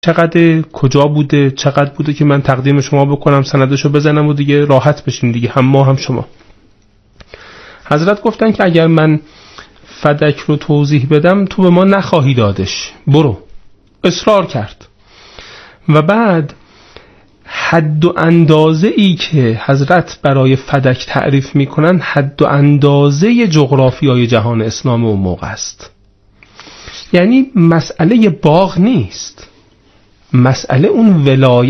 چقدر کجا بوده، چقدر بوده که من تقدیم شما بکنم، سندشو بزنم و دیگه راحت بشیم دیگه، هم ما هم شما. حضرت گفتن که اگر من فدک رو توضیح بدم تو به ما نخواهی دادش، برو. اصرار کرد. و بعد حد و اندازه ای که حضرت برای فدک تعریف میکنن حد و اندازه جغرافیای جهان اسلام اون موقع است. یعنی مسئله باغ نیست، مسئله اون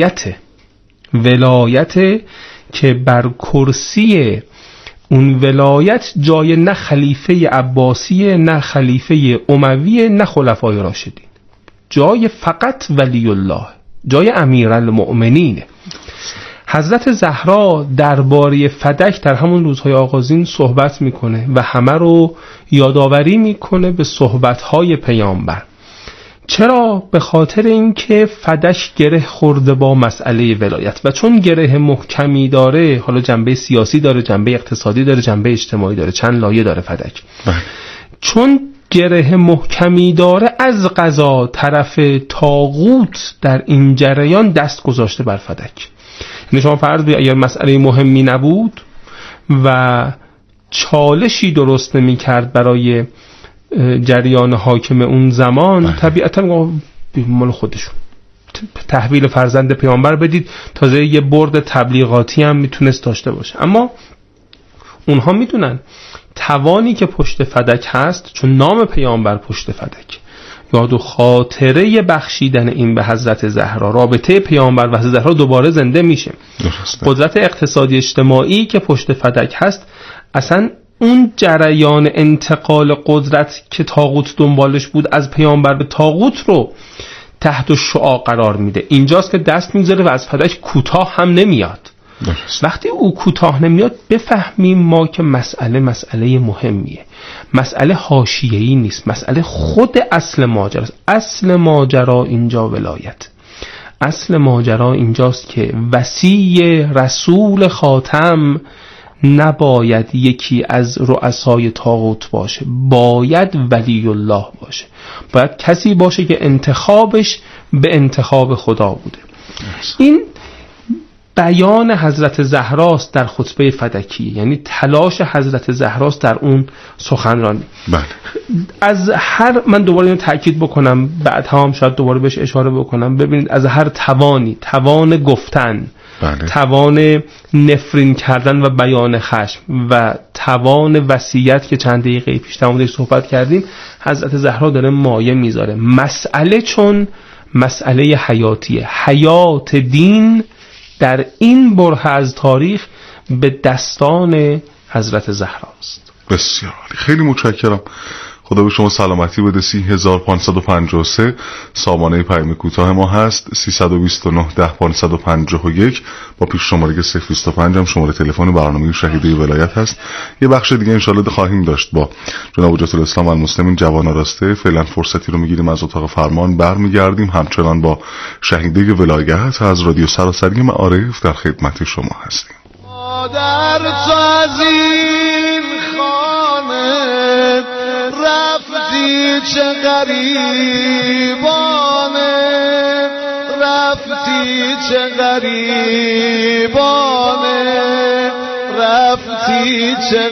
ولایت که بر کرسی اون ولایت جای نه خلیفه عباسیه، نه خلیفه امویه، نه خلفای راشدین، جای فقط ولی الله، جای امیرالمؤمنینه. حضرت زهرا درباره فدک در همون روزهای آغازین صحبت میکنه و همه رو یادآوری میکنه به صحبتهای پیامبر. چرا؟ به خاطر اینکه فدک گره خورده با مسئله ولایت و چون گره محکمی داره، حالا جنبه سیاسی داره، جنبه اقتصادی داره، جنبه اجتماعی داره، چند لایه داره فدک. چون گره محکمی داره، از قضا طرف طاغوت در این جریان دست گذاشته بر فدک. یعنی شما فرض بگید اگر مسئله مهمی نبود و چالشی درست نمی کرد برای جریان حاکم اون زمان، طبیعتا مال خودشون تحویل فرزند پیامبر بدید، تازه یه برد تبلیغاتی هم میتونست داشته باشه. اما اونها میدونن توانی که پشت فدک هست، چون نام پیامبر پشت فدک، یاد و خاطره بخشیدن این به حضرت زهرا، رابطه پیامبر و حضرت زهرا دوباره زنده میشه. قدرت اقتصادی اجتماعی که پشت فدک هست، اصلا اون جریان انتقال قدرت که طاغوت دنبالش بود از پیامبر به طاغوت رو تحت شعاع قرار میده. اینجاست که دست میذاره و از فدک کوتاه هم نمیاد. وقتی او کوتاه نمیاد، بفهمیم ما که مسئله مهمیه، مسئله حاشیه‌ای نیست، مسئله خود اصل ماجراست. اصل ماجرا اینجا ولایت، اصل ماجرا اینجاست که وصی رسول خاتم نباید یکی از رؤسای طاغوت باشه، باید ولی الله باشه، باید کسی باشه که انتخابش به انتخاب خدا بوده. این بیان حضرت زهراست در خطبه فدکی، یعنی تلاش حضرت زهراست در اون سخنرانی. بله. از هر، من دوباره اینو تأکید بکنم، بعد هم شاید دوباره بهش اشاره بکنم، ببینید از هر توانی، توان گفتن، بله. توان نفرین کردن و بیان خشم و توان وصیت که چند دقیقه پیش تمامش صحبت کردیم، حضرت زهرا داره مایه میذاره. مسئله چون مسئله حیاتیه، حیات دین در این بره از تاریخ به دستان حضرت زهراست. بسیار عالی، خیلی متشکرم. خدا به شما سلامتی بده. 3553 سامانه پیام کوتاه ما هست، 329 10 551 با پیش شماره 025 هم شماره تلفن برنامه شهیده ولایت هست. یه بخش دیگه انشالله خواهیم داشت با جناب حجت الاسلام والمسلمین جوان آراسته. فعلا فرصتی رو میگیریم از اتاق فرمان، برمیگردیم همچنان با شهیده ولایت از رادیو سراسری معارف در خدمت شما هستیم. در تو از این خانه رفتی چه غریبانه، رفتی چه غریبانه، رفتی چه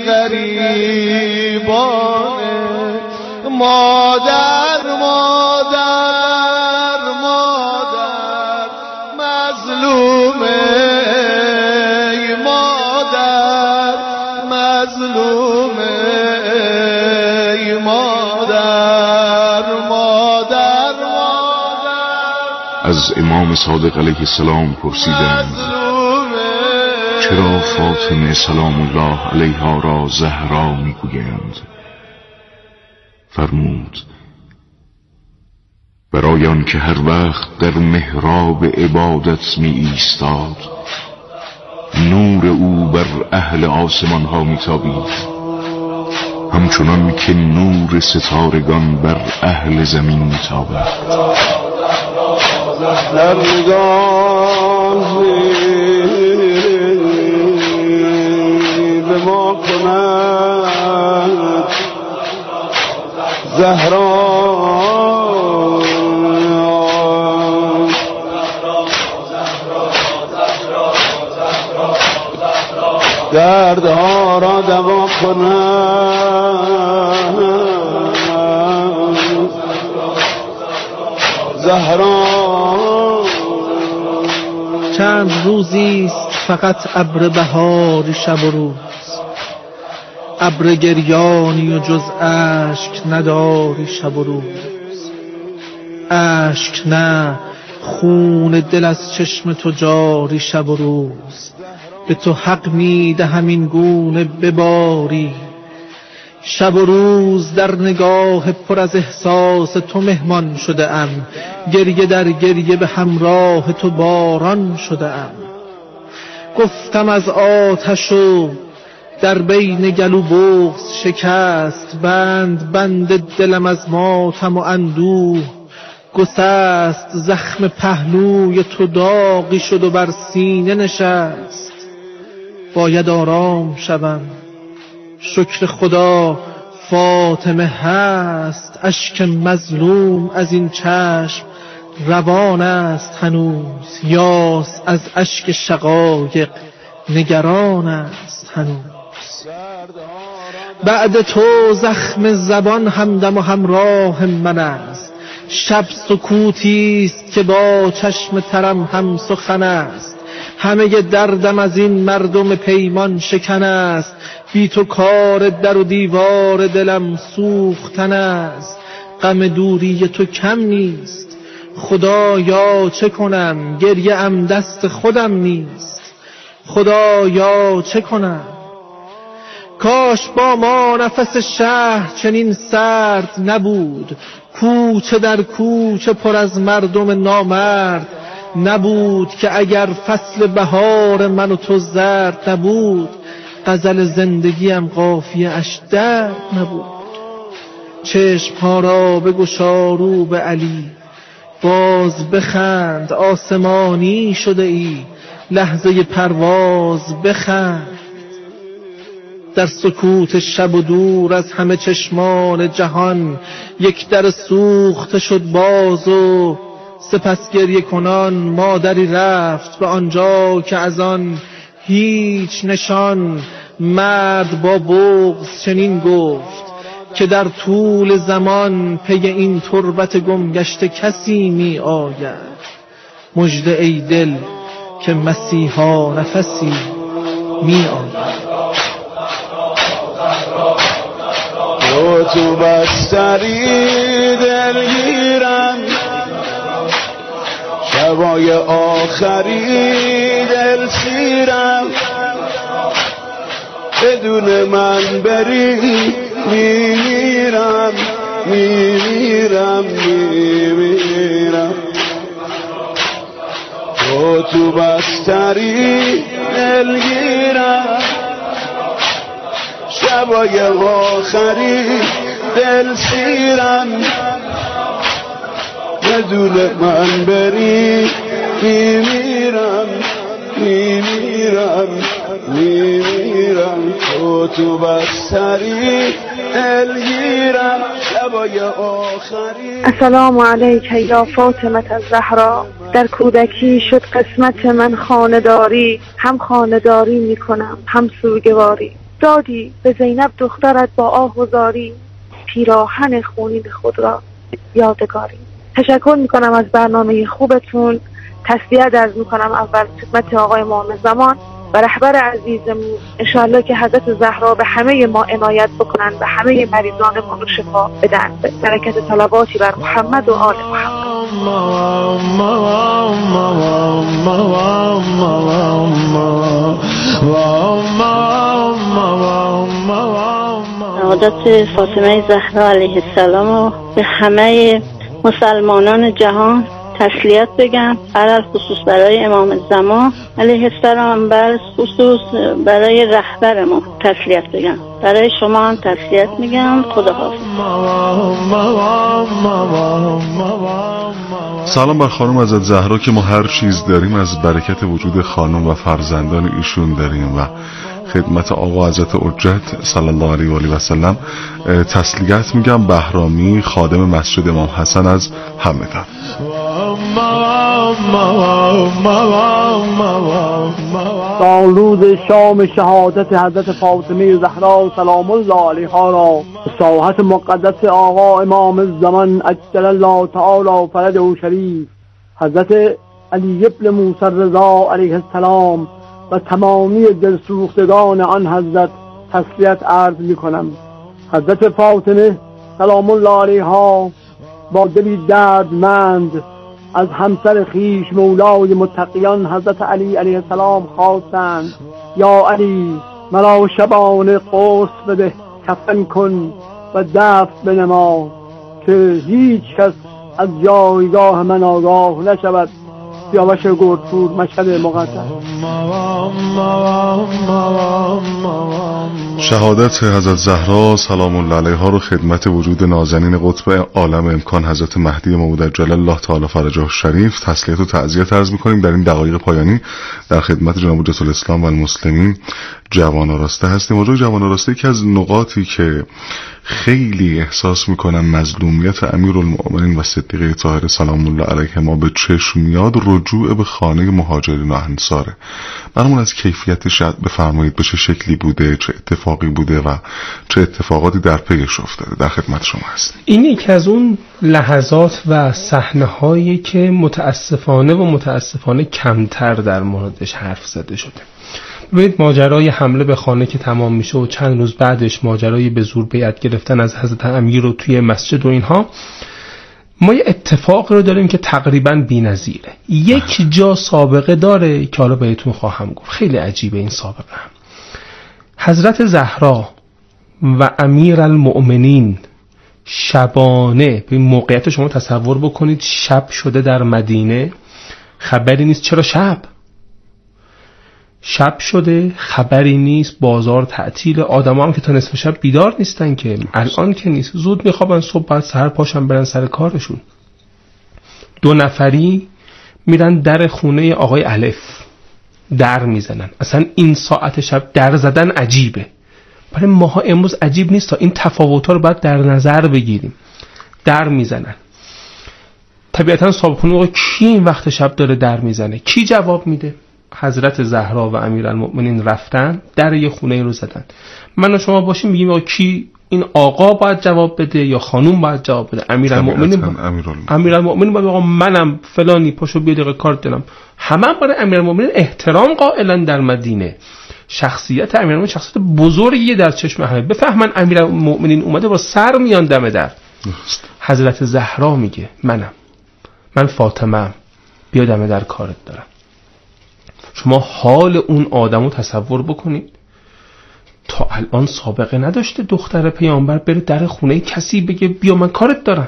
غریبانه. مادر مادر مادر مظلومه، مادر مظلومه، مادر مادر مادر. از امام صادق علیه السلام پرسیدند چرا فاطمه سلام الله علیها را زهرا میگویند؟ فرمود برای آن که هر وقت در محراب عبادت می ایستاد، نور او بر اهل آسمان ها می تابید، همچنان که نور ستارگان بر اهل زمین می تابد. در نگاهی به ما کند زهرا، دردها را دوا کنم. زهرا چند روزیست فقط ابر بهار شب و روز، ابر گریانی و جز اشک نداری شب و روز. اشک نه، خون دل از چشم تو جاری شب و روز. به تو حق میدهم این گونه بباری شب و روز. در نگاه پر از احساس تو مهمان شده ام، گریه در گریه به همراه تو باران شده ام. گفتم از آتش و در بین گلو بغض شکست، بند دلم از ماتم و اندوه گسست. زخم پهلوی تو داغی شد و بر سینه نشست. باید آرام شوم، شکر خدا فاطمه هست. اشک مظلوم از این چشم روان است هنوز، یاس از اشک شقایق نگران است هنوز. بعد تو زخم زبان همدم و همراه من است. شب سکوتی است که با چشم ترم هم سخن است. همه دردم از این مردم پیمان شکن است. بی تو کار در و دیوار دلم سوختن است. غم دوری تو کم نیست، خدایا چه کنم؟ گریه ام دست خودم نیست، خدایا چه کنم؟ کاش با ما نفس شهر چنین سرد نبود، کوچه در کوچه پر از مردم نامرد نبود. که اگر فصل بهار من و تو زرد نبود، غزل زندگیم قافیه اش درد نبود. چشم‌ها را بگشا رو به علی، باز بخند آسمانی شده ای، لحظه پرواز بخند. در سکوت شب و دور از همه چشمان جهان، یک در سوخته شد باز و سپس گریه کنان مادری رفت به آنجا که از آن هیچ نشان. مرد با بغض چنین گفت که در طول زمان پی این تربت گم گشته کسی می آید. مژده ای دل که مسیحا نفسی می آید. تو بستری دلگیرم، شبای آخری دل سیرم. بدون من بری میمیرم میمیرم میمیرم. تو بستری دلگیرم، شبای آخری دل سیرم. بدون من بری میمیرم میمیرم میمیرم. تو بستری دلگیرم، شبای آخری. السلام علیک یا فاطمه الزهرا. در کودکی شد قسمت من خانه‌داری، هم خانه‌داری میکنم هم سوگواری. دادی به زینب دخترت با آه و زاری، پیراهن خونین خود را یادگاری. تشکر میکنم از برنامه خوبتون. تسلیت عرض میکنم اول خدمت آقای امام زمان و رهبر عزیزمون. انشاءالله که حضرت زهرا به همه ما عنایت بکنن و همه مریضانمون رو شفا بدن. برکت صلواتی بر محمد و آل محمد. حضرت فاطمه زهرا علیه السلام و به همه مسلمانان جهان تسلیت بگم، علل خصوص برای امام زمان علیه السلام، بر خصوص برای رهبر ما تسلیت بگم. برای شما هم تسلیت میگم. خداحافظ. سلام بر خانم حضرت زهرا که ما هر چیز داریم از برکت وجود خانم و فرزندان ایشون داریم و خدمت آقا حضرت حجت صلی الله علیه و آله و سلم تسلیت میگم. بهرامی خادم مسجد امام حسن از همدان. سالروز شام شهادت حضرت فاطمه زهرا سلام الله علیها را ساحت مقدس آقا امام الزمان عجل الله تعالی فرجه شریف حضرت علی ابن موسی رضا علیه السلام و تمامی دلسوختگان آن حضرت تسلیت عرض می کنم. حضرت فاطمه سلام الله علیها با دلی دردمند از همسر خیش مولای متقیان حضرت علی علیه السلام خواستند یا علی مرا شبانه قرص بده، کفن کن و دفن بنما که هیچ کس از جایگاه من آگاه نشود. سیاوش گردپور، مشهد مقدس. شهادت حضرت زهرا سلام الله علیها رو خدمت وجود نازنین قطب عالم امکان حضرت مهدی موعود عجل الله تعالی فرجه شریف تسلیت و تعزیت عرض می‌کنیم. در این دقایق پایانی در خدمت جناب حجت الاسلام و المسلمین جوان آراسته هستیم. موضوع جوان آراسته یکی از نقاطی که خیلی احساس میکنم مظلومیت امیرالمؤمنین و صدیقه طاهره سلام الله علیه ما به چشم میاد رجوع به خانه مهاجرین و انصاره. برامون از کیفیتش بفرمایید، به چه شکلی بوده، چه اتفاقی بوده و چه اتفاقاتی در پیش افتاده. در خدمت شما هستیم. این یکی از اون لحظات و صحنه‌هایی که متاسفانه کمتر در موردش حرف زده شده. ببینید ماجرای حمله به خانه که تمام میشه و چند روز بعدش ماجرای به زور بیعت گرفتن از حضرت امیر رو توی مسجد و اینها، ما یه اتفاق رو داریم که تقریباً بی‌نظیره. یک جا سابقه داره که حالا بهتون خواهم گفت، خیلی عجیبه این سابقه. حضرت زهرا و امیرالمؤمنین شبانه، به موقعیت شما تصور بکنید، شب شده در مدینه، خبری نیست. چرا شب شده، خبری نیست، بازار تعطیل، آدم هم که تا نصف شب بیدار نیستن که، الان که نیست، زود میخوابن، صبح بعد سحر پاشن برن سر کارشون. 2 نفری میرن در خونه آقای الف در میزنن. اصلا این ساعت شب در زدن عجیبه، برای ماها امروز عجیب نیست، تا این تفاوت‌ها رو باید در نظر بگیریم. در میزنن، طبیعتاً صاحبخونه آقا کی این وقت شب داره در میزنه؟ کی جواب میده؟ حضرت زهرا و امیرالمؤمنین رفتن در یه خونه رو زدن. من و شما باشیم میگیم آقا کی؟ این آقا باید جواب بده یا خانوم باید جواب بده؟ امیرالمؤمنین باید آقا منم فلانی، پاشو بیا دقیقه کار دارم. همه برای امیرالمؤمنین احترام قائلن در مدینه. شخصیت امیرالمؤمنین شخصیت بزرگیه در چشم همه. بفهمن امیرالمؤمنین اومده با سر میان دم در. حضرت زهرا میگه من فاطمه، بیا دم در کارت دارم. شما حال اون آدمو تصور بکنید. تا الان سابقه نداشته دختر پیامبر بره در خونه کسی بگه بیا من کارت دارم.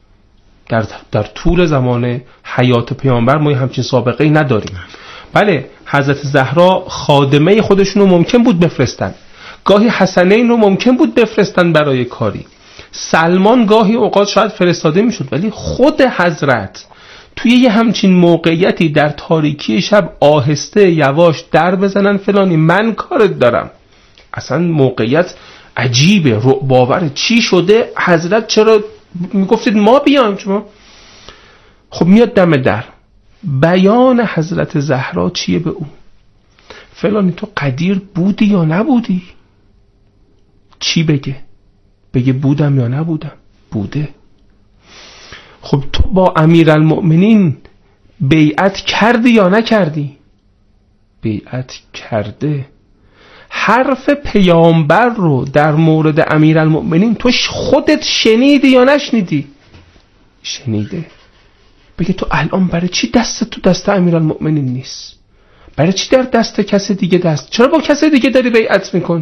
در طول زمان حیات پیامبر ما همچین سابقه ای نداریم. بله، حضرت زهرا خادمه خودشونو ممکن بود بفرستن، گاهی حسنین رو ممکن بود بفرستن برای کاری، سلمان گاهی اوقات شاید فرستاده میشد، ولی خود حضرت توی یه همچین موقعیتی در تاریکی شب آهسته یواش در بزنن فلانی من کارت دارم. اصلا موقعیت عجیبه، باور چی شده؟ حضرت چرا میگفتید ما بیایم؟ شما خب میاد دم در. بیان حضرت زهرا چیه به اون؟ فلانی تو قدیر بودی یا نبودی؟ چی بگه بودم یا نبودم؟ بوده. خب تو با امیرالمؤمنین بیعت کردی یا نکردی؟ بیعت کرده. حرف پیامبر رو در مورد امیرالمؤمنین تو خودت شنیدی یا نشنیدی؟ شنیده. بگه تو الان برای چی دست تو دست امیرالمؤمنین نیست؟ برای چی در دست کس دیگه دست؟ چرا با کس دیگه داری بیعت میکنی؟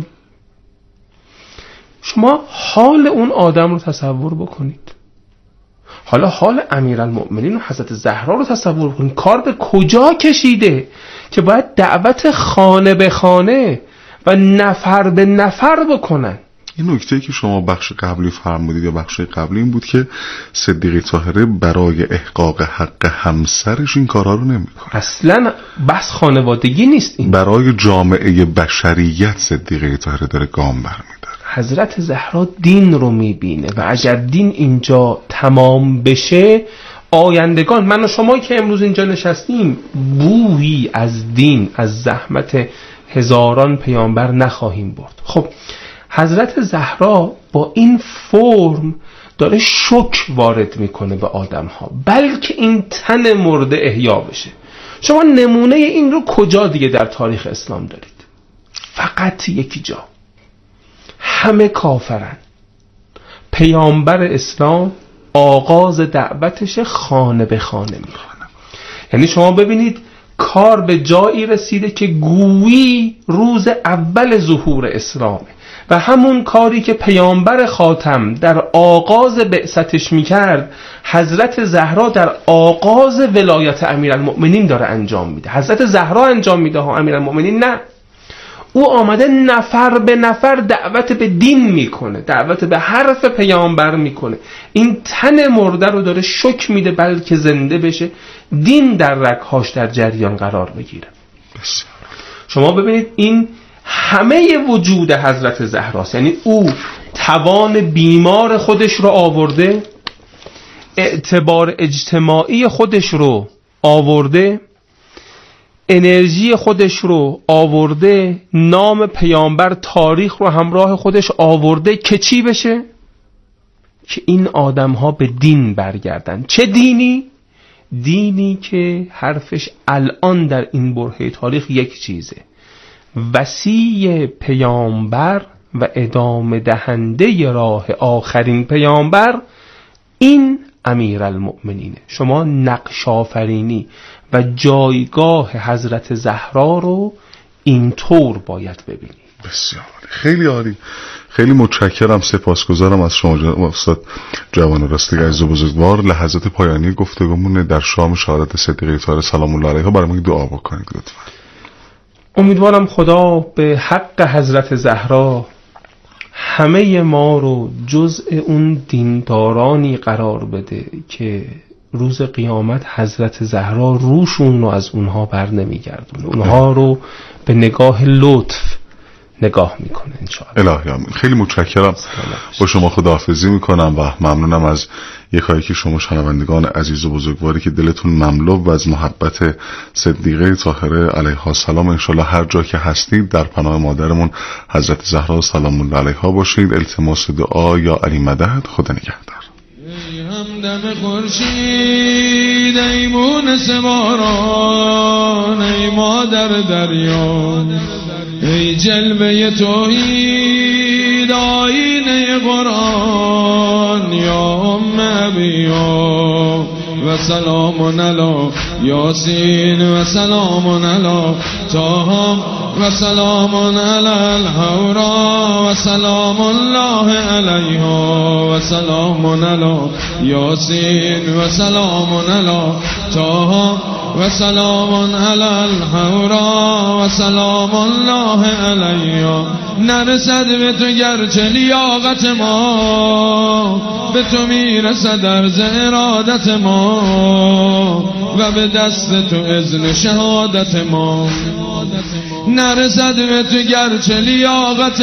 شما حال اون آدم رو تصور بکنید. حالا حال امیرالمؤمنین و حضرت زهرا رو تصور کنید. کار به کجا کشیده که باید دعوت خانه به خانه و نفر به نفر بکنن. این نکته که شما بخش قبلی فرمودید یا بخش قبلی این بود که صدیقه طاهره برای احقاق حق همسرش این کارها رو نمیکنه. اصلا بحث خانوادگی نیست، این برای جامعه بشریت صدیقه طاهره داره گام برمی‌داره. حضرت زهرا دین رو میبینه و اگر دین اینجا تمام بشه، آیندگان، من و شما که امروز اینجا نشستیم، بویی از دین، از زحمت هزاران پیامبر نخواهیم برد. خب حضرت زهرا با این فرم داره شوک وارد میکنه به آدم ها، بلکه این تن مرده احیا بشه. شما نمونه این رو کجا دیگه در تاریخ اسلام دارید؟ فقط یکی جا. همه کافرن، پیامبر اسلام آغاز دعوتش خانه به خانه میکنه. یعنی شما ببینید کار به جایی رسیده که گویی روز اول ظهور اسلامه و همون کاری که پیامبر خاتم در آغاز بعثتش میکرد، حضرت زهرا در آغاز ولایت امیرالمؤمنین داره انجام میده. حضرت زهرا انجام میده ها، امیرالمؤمنین نه. او آمده نفر به نفر دعوت به دین میکنه، دعوت به حرف پیامبر میکنه. این تن مرده رو داره شک میده بلکه زنده بشه، دین در رگهاش در جریان قرار بگیره. شما ببینید این همه وجود حضرت زهراست. یعنی او توان بیمار خودش رو آورده، اعتبار اجتماعی خودش رو آورده، انرژی خودش رو آورده، نام پیامبر، تاریخ رو همراه خودش آورده که چی بشه؟ که این آدم ها به دین برگردن. چه دینی؟ دینی که حرفش الان در این برهه تاریخ یک چیزه: وصی پیامبر و ادامه دهنده راه آخرین پیامبر، این امیرالمؤمنینه. شما نقش آفرینی و جایگاه حضرت زهرا رو اینطور باید ببینید. بسیار خیلی عالی. خیلی متشکرم، سپاسگزارم از شما استاد جوان راستی عزیز و بزرگوار. لحظات پایانی گفتگومون در شام شهادت صدیقه طاهره سلام الله علیها برای ما دعا بکنید لطفا. امیدوارم خدا به حق حضرت زهرا همه ما رو جزء اون دیندارانی قرار بده که روز قیامت حضرت زهرا روشون رو از اونها بر نمیگردونه، اونها رو به نگاه لطف نگاه میکنه انشاءالله. الهی آمین. خیلی متشکرم، با شما خداحافظی میکنم و ممنونم از یکایی که شما شنوندگان عزیز و بزرگواری که دلتون مملو و از محبت صدیقه طاهره علیها السلام. انشالله هر جا که هستید در پناه مادرمون حضرت زهرا سلام الله علیها باشید. التماس دعا یا علی مدد. خدا نگهدار. ای همدم خورشید، ای مونس باران، ای مادر دریا، ای جلوه توحید آیینه قرآن، یا ام ابیا و سلام علی یاسین و سلام علی طه و سلام علی الحورا و سلام الله علیها و سلام علی یاسین و سلام علی طه و سلام علی الحورا و سلام الله علیها. نرسد به تو گرچه لیاقت ما، به تو میرسد عرض ارادت ما و به دست تو اذن شهادت ما. نرسد به تو گرچه لیاقت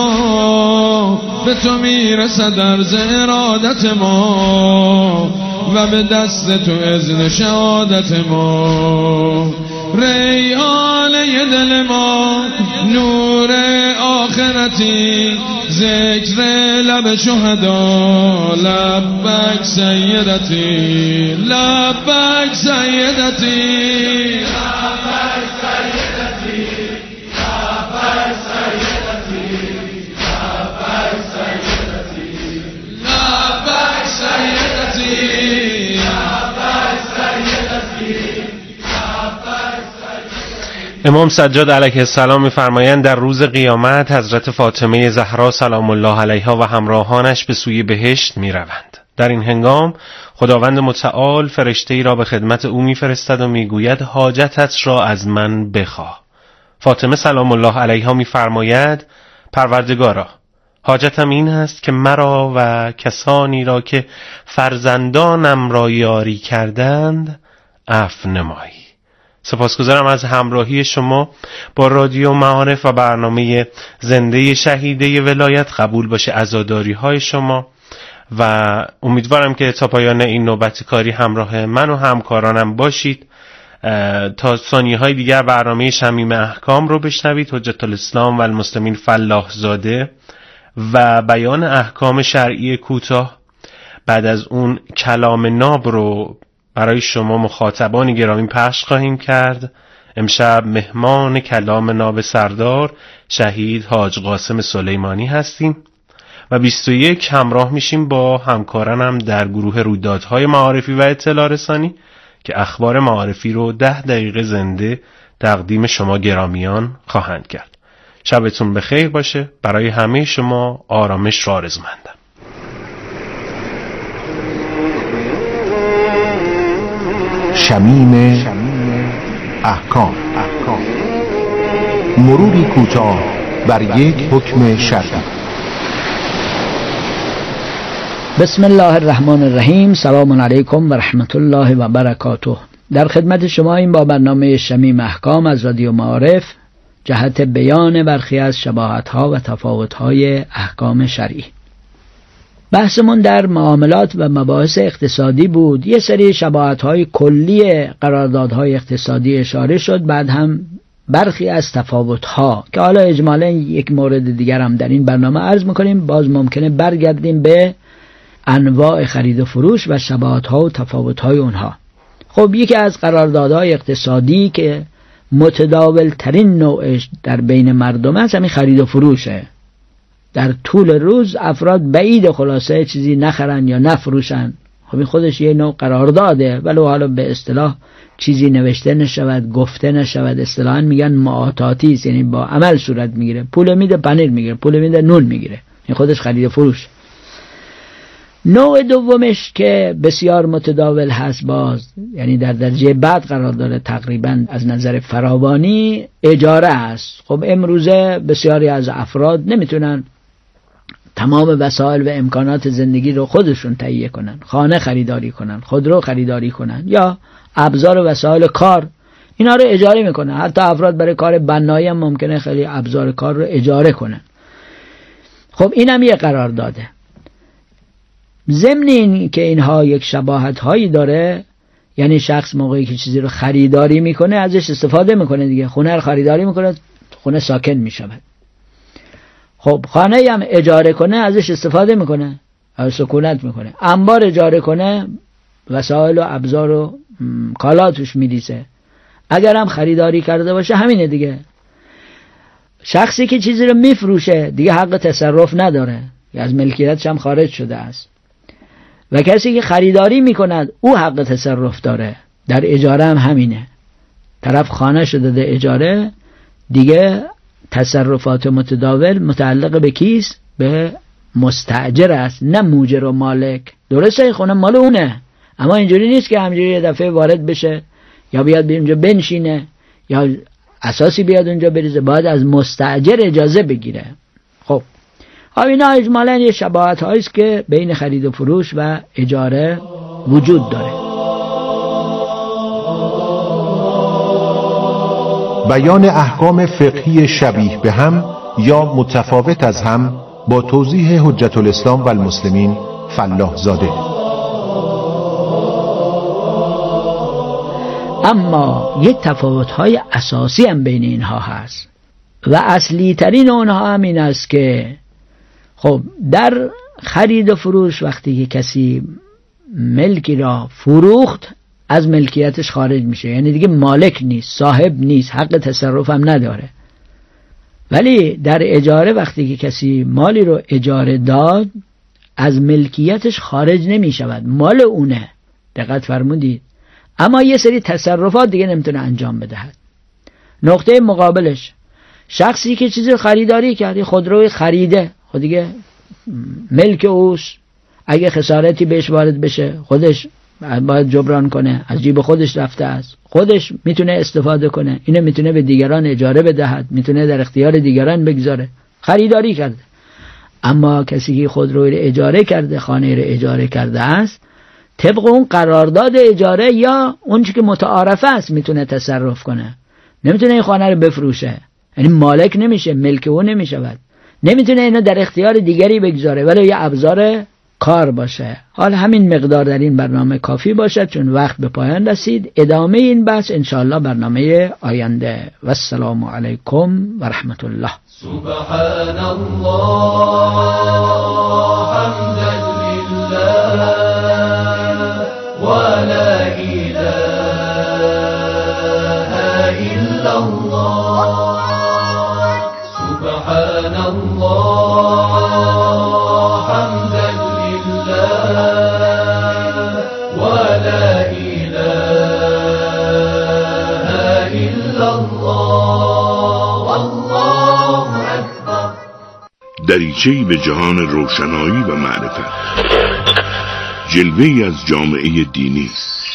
ما، به تو میرسد عرض ارادت ما و به دست تو اذن شهادت ما. ریحانه دل ما، نور آخرتی، ذکر لب شهدا، لبک سیدتی، لبک سیدتی، لبک سیدتی، لبک سیدتی، لبک سیدتی، لبک سیدتی. امام سجاد علیه السلام می‌فرمایند در روز قیامت حضرت فاطمه زهرا سلام الله علیها و همراهانش به سوی بهشت می‌روند. در این هنگام خداوند متعال فرشته‌ای را به خدمت او می‌فرستد و می‌گوید حاجتت را از من بخواه. فاطمه سلام الله علیها می‌فرماید پروردگارا، حاجتم این است که مرا و کسانی را که فرزندانم را یاری کردند عفو نمایی. سپاسگزارم از همراهی شما با رادیو معارف و برنامه زنده شهیده ولایت. قبول باشه عزاداری های شما و امیدوارم که تا پایان این نوبت کاری همراه من و همکارانم باشید. تا ثانیه های دیگر برنامه شمیم احکام رو بشنوید. حجت الاسلام و المسلمین فلاح زاده و بیان احکام شرعی کوتاه. بعد از اون کلام ناب رو برای شما مخاطبان گرامی پخش خواهیم کرد. امشب مهمان کلام ناب سردار شهید حاج قاسم سلیمانی هستیم و 21 همراه میشیم با همکارانم در گروه رویدادهای معارفی و اطلاع رسانی که اخبار معارفی رو 10 دقیقه زنده تقدیم شما گرامیان خواهند کرد. شبتون بخیر باشه. برای همه شما آرامش را آرزومندم. شمیم احکام، مروری کوتاه بر یک حکم شرعی. بسم الله الرحمن الرحیم. سلام علیکم و رحمت الله و برکاته. در خدمت شما این با برنامه شمیم احکام از رادیو معارف جهت بیان برخی از شباهت‌ها و تفاوت‌های احکام شرعی. بحثمون در معاملات و مباحث اقتصادی بود. یه سری شباهت‌های کلی قراردادهای اقتصادی اشاره شد، بعد هم برخی از تفاوت‌ها که حالا اجمالاً یک مورد دیگر هم در این برنامه عرض می‌کنیم. باز ممکنه برگردیم به انواع خرید و فروش و شباهت‌ها و تفاوت‌های اونها. خب یکی از قراردادهای اقتصادی که متداول ترین نوعش در بین مردم است همین خرید و فروشه. در طول روز افراد بعید خلاصه چیزی نخرن یا نفروشن. خب این خودش یه نوع قرارداده، ولی حالا به اصطلاح چیزی نوشته نشود، گفته نشود. اصطلاحاً میگن معاطاتی است، یعنی با عمل صورت میگیره. پول میده پنیر میگیره، پول میده نون میگیره. این خودش خرید و فروش. نوع دومش که بسیار متداول هست باز، یعنی در درجه بعد قرار داره تقریبا از نظر فراوانی، اجاره است. خب امروزه بسیاری از افراد نمیتونن تمام وسایل و امکانات زندگی رو خودشون تهیه کنن، خانه خریداری کنن، خودرو خریداری کنن یا ابزار و وسایل کار، اینا رو اجاره میکنن. حتی افراد برای کار بنایی هم ممکنه خیلی ابزار کار رو اجاره کنن. خب اینم یه قرار داده. ضمن این که اینها یک شباهت هایی داره، یعنی شخص موقعی که چیزی رو خریداری میکنه ازش استفاده میکنه دیگه. خونه رو خریداری میکنه، خونه ساکن میشود. خب خانه هم اجاره کنه ازش استفاده میکنه، از سکونت میکنه. انبار اجاره کنه، وسایل و ابزار و کالا توش میریزه. اگر هم خریداری کرده باشه همینه دیگه. شخصی که چیزی رو میفروشه دیگه حق تصرف نداره، از ملکیتش هم خارج شده است. و کسی که خریداری میکند او حق تصرف داره. در اجاره هم همینه. طرف خانه شده داده اجاره، دیگه تصرفات متداول متعلق به کیست؟ به مستاجر است، نه موجر و مالک. درسته خونه مال اونه، اما اینجوری نیست که همجوری یه دفعه وارد بشه یا بیاد اونجا بنشینه یا اساسی بیاد اونجا بریزه. باید از مستاجر اجازه بگیره. خب اینا اجمالاً یه شباهت هایی است که بین خرید و فروش و اجاره وجود داره. بیان احکام فقهی شبیه به هم یا متفاوت از هم با توضیح حجت الاسلام و المسلمین فلاح زاده. اما یک تفاوت های اساسی هم بین اینها هست و اصلی ترین اونها هم این است که خب در خرید و فروش وقتی که کسی ملکی را فروخت از ملکیتش خارج میشه، یعنی دیگه مالک نیست، صاحب نیست، حق تصرف هم نداره. ولی در اجاره وقتی که کسی مالی رو اجاره داد از ملکیتش خارج نمیشود، مال اونه. دقت فرمودید؟ اما یه سری تصرفات دیگه نمیتونه انجام بدهد. نقطه مقابلش شخصی که چیزی خریداری کرده، خودروی خریده، خود دیگه ملک اوست. اگه خسارتی بهش وارد بشه خودش باید جبران کنه، از جیب خودش رفته است، خودش میتونه استفاده کنه. اینو میتونه به دیگران اجاره بدهد، میتونه در اختیار دیگران بگذاره. خریداری کرده. اما کسی که خودروی رو اجاره کرده، خانه رو اجاره کرده است، طبق اون قرارداد اجاره یا اون چیزی که متعارفه است میتونه تصرف کنه. نمیتونه این خانه رو بفروشه، یعنی مالک نمیشه، ملک او نمیشود. نمیتونه اینو در اختیار دیگری بگذاره ولی یه ابزار کار باشه. حال همین مقدار در این برنامه کافی باشد چون وقت به پایان رسید. ادامه این بحث انشاءالله برنامه آینده. و السلام علیکم و رحمت الله. سبحان الله حمدا لله و لا اله الا الله. سبحان الله حمدا لله و لا اله الا الله. والله اکبر. دریچه‌ای به جهان روشنایی و معرفت، جلوه‌ای از جامعه دینی.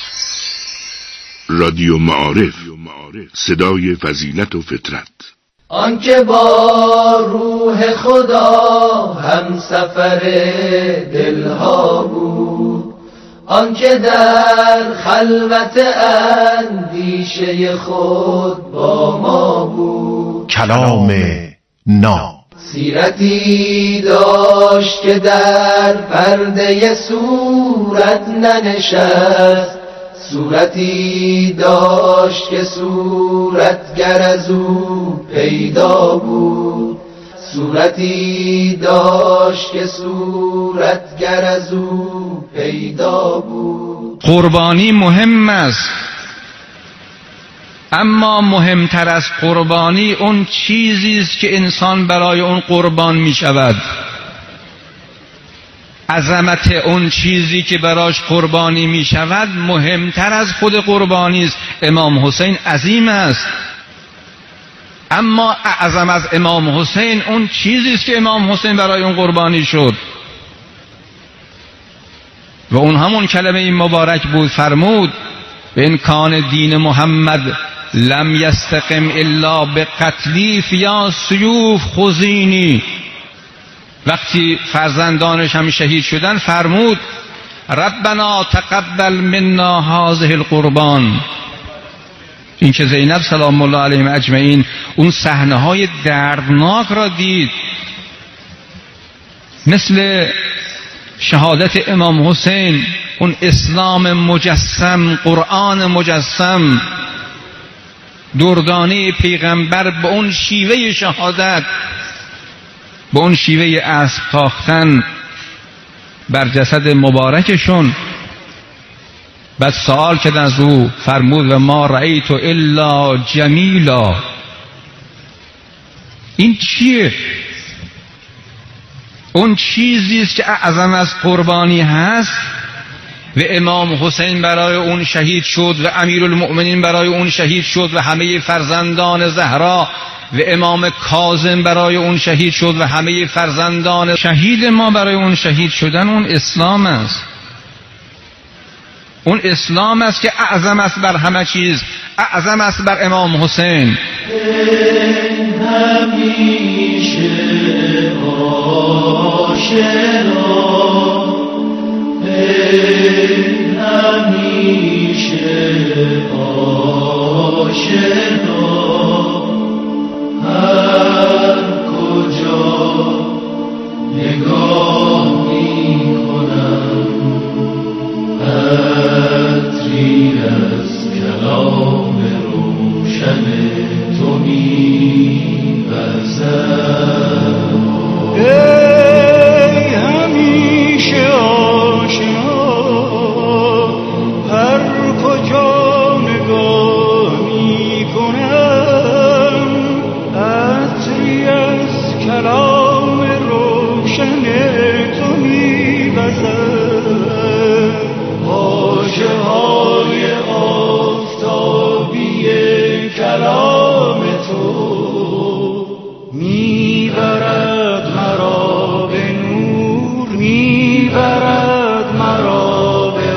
رادیو معارف، صدای فضیلت و فطرت. آنکه با روح خدا هم سفر دلها بود، آنکه در خلوت اندیشه خود با ما بود. کلام ناب سیرتی داشت که در پرده صورت ننشست، صورتی داشت که صورتگر از او پیدا بود، صورتی داشت که صورتگر از او پیدا بود. قربانی مهم است، اما مهمتر از قربانی اون چیزی است که انسان برای اون قربان می شود. عظمت اون چیزی که براش قربانی می شود مهمتر از خود قربانی است. امام حسین عظیم است، اما اعظم از امام حسین اون چیزی است که امام حسین برای اون قربانی شد و اون همون کلمه مبارک بود. فرمود به این کان دین محمد لم یستقم الا بقتلی فیا سیوف خزینی. وقتی فرزندانش هم شهید شدن فرمود ربنا تقبل منا هذه القربان. این که زینب سلام الله علیهم اجمعین اون صحنه‌های دردناک را دید، مثل شهادت امام حسین، اون اسلام مجسم، قرآن مجسم، دردانه پیغمبر به اون شیوه شهادت، به اون شیوه اسب تاختن بر جسد مبارکشون. بعد سوال کردن از او، فرمود و ما رأیت الا جمیلا. این چیه؟ اون چیزی است که اعظم از قربانی هست و امام حسین برای اون شهید شد و امیرالمؤمنین برای اون شهید شد و همه فرزندان زهرا و امام کاظم برای اون شهید شد و همه فرزندان شهید ما برای اون شهید شدن. اون اسلام است، اون اسلام است که اعظم است بر همه چیز، اعظم است بر امام حسین. همیشه آشنا، همیشه آشنا، هر کجا نگاه می کنم عطری از کلام روشن تو می وزم. ای همیشه آشنا، هر کجا نگاه می کنم عطری از کلام روشن تو می وزم. واژه های آفتابی کلام تو میبرد مرا به نور، میبرد مرا به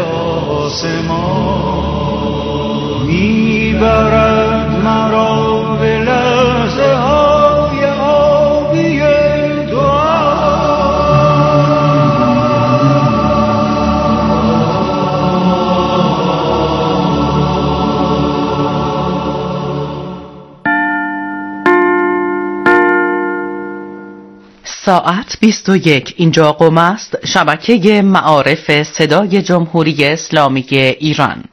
آسمان، میبرد مرا به لحظه های آبی دعا. ساعت 21 اینجا قم است، شبکه معارف صدای جمهوری اسلامی ایران.